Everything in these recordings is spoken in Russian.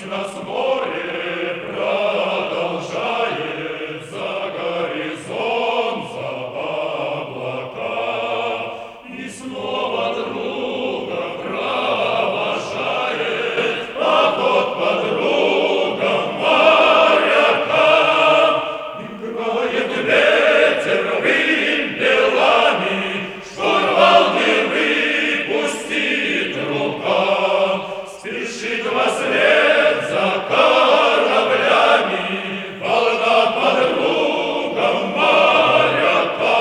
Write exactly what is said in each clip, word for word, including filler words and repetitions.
Ведь нас море продолжает за горизонт, за облака, и снова друга провожает поход подруга моряка. Играет ветер вымпелами, штурвал не выпустит рука, спешит во след за кораблями волна подруга моряка.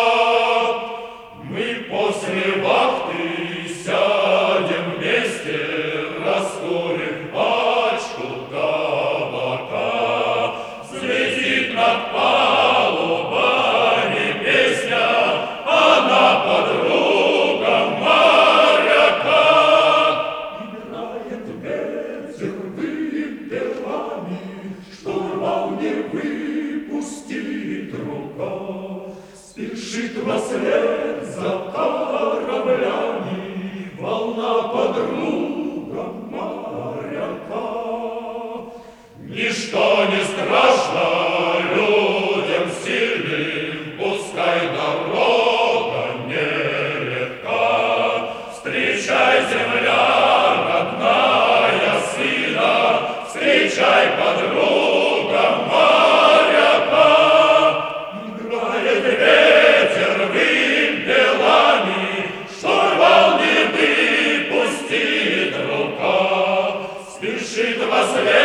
Мы после вахты сядем вместе, раскурим пачку табака. Взлетит над палубами песня, она подруга моряка. Играет ветер вымпелами, штурвал не выпустит рука, спешит во след за кораблями волна подруга моряка. Ничто не страшно людям сильным, пускай дорога нелегка. Встречай, земля родная сына, встречай подруга моряка. Играет ветер вымпелами, штурвал не выпустит рука, спешит во след